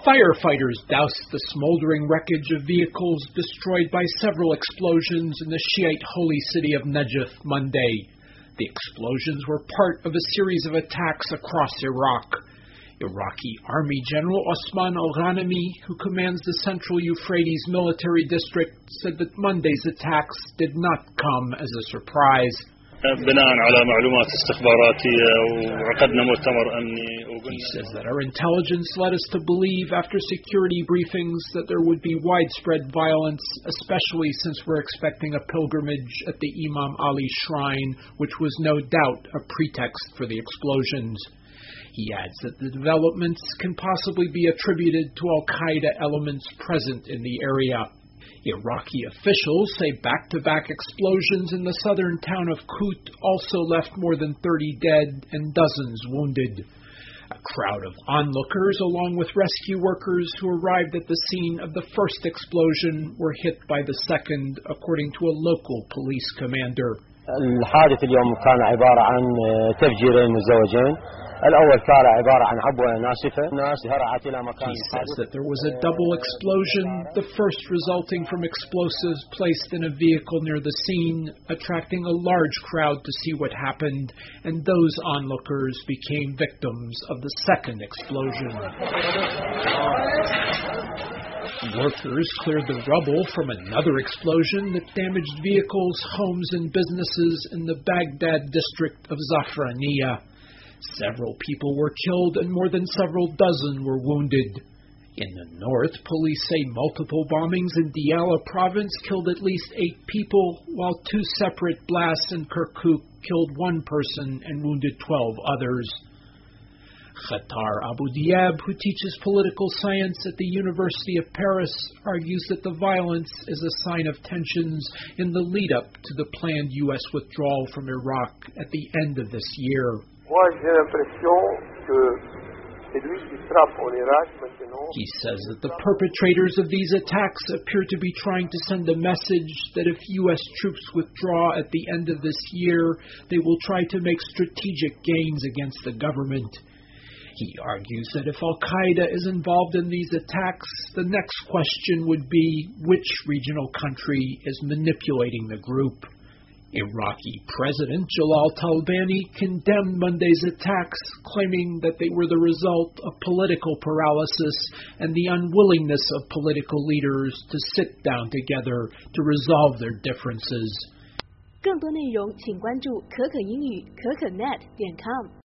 Firefighters doused the smoldering wreckage of vehicles destroyed by several explosions in the Shiite holy city of Najaf Monday. The explosions were part of a series of attacks across Iraq. Iraqi Army General Osman al-Ghanimi, who commands the Central Euphrates Military District, said that Monday's attacks did not come as a surprise. He says that our intelligence led us to believe after security briefings that there would be widespread violence, especially since we're expecting a pilgrimage at the Imam Ali Shrine, which was no doubt a pretext for the explosions. He adds that the developments can possibly be attributed to al-Qaeda elements present in the area. Iraqi officials say back-to-back explosions in the southern town of Kut also left more than 30 dead and dozens wounded. A crowd of onlookers, along with rescue workers who arrived at the scene of the first explosion, were hit by the second, according to a local police commander. الحادث اليوم كان عبارة عن تفجيرين مزدوجين. الأول كان عبارة عن عبوة ناسفة. الناس هرعت إلى مكان. He says that there was a double explosion, the first resulting from explosives placed in a vehicle near the scene, attracting a large crowd to see what happened, and those onlookers became victims of the second explosion. Workers cleared the rubble from another explosion that damaged vehicles, homes, and businesses in the Baghdad district of Zafraniya. Several people were killed and more than several dozen were wounded. In the north, police say multiple bombings in Diyala province killed at least 8 people, while 2 separate blasts in Kirkuk killed 1 person and wounded 12 others. Khatar Abu Diab, who teaches political science at the University of Paris, argues that the violence is a sign of tensions in the lead-up to the planned U.S. withdrawal from Iraq at the end of this year. He says that the perpetrators of these attacks appear to be trying to send a message that if U.S. troops withdraw at the end of this year, they will try to make strategic gains against the government. He argues that if al-Qaeda is involved in these attacks, the next question would be which regional country is manipulating the group. Iraqi President Jalal Talabani condemned Monday's attacks, claiming that they were the result of political paralysis and the unwillingness of political leaders to sit down together to resolve their differences. 更多内容请关注可可英语可可net.com